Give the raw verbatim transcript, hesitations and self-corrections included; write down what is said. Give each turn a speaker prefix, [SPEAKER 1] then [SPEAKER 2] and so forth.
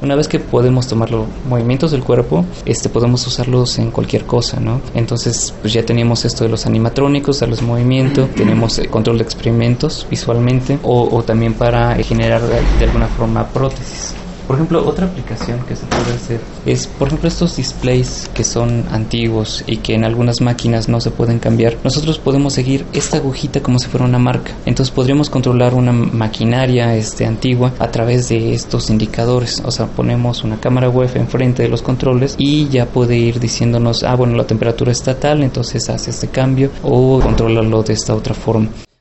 [SPEAKER 1] Una vez que podemos tomar los movimientos del cuerpo, este, podemos usarlos en cualquier cosa, ¿no? Entonces, pues ya teníamos esto de los animatrónicos, darles movimiento, tenemos el control de experimentos visualmente, o, o también para generar de, de alguna forma prótesis. Por ejemplo, otra aplicación que se puede hacer es, por ejemplo, estos displays que son antiguos y que en algunas máquinas no se pueden cambiar. Nosotros podemos seguir esta agujita como si fuera una marca. Entonces podríamos controlar una maquinaria este, antigua a través de estos indicadores. O sea, ponemos una cámara web enfrente de los controles y ya puede ir diciéndonos, ah, bueno, la temperatura está tal, entonces hace este cambio, o controlarlo de esta otra forma.